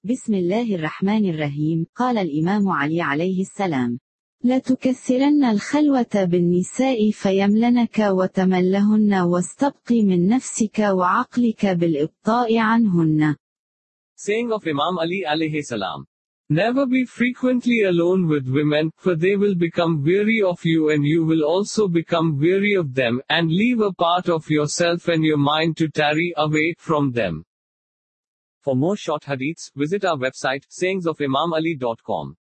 بسم الله الرحمن الرحيم. قال الإمام علي عليه السلام: لا تكثرن الخلوة بالنساء فيملنك وتملهن واستبقي من نفسك وعقلك بالإبطاء عنهن. Saying of Imam Ali alayhi salam. Never be frequently alone with women, for they will become weary of you and you will also become weary of them, and leave a part of yourself and your mind to tarry away from them. For more short hadiths, visit our website, sayingsofimamali.com.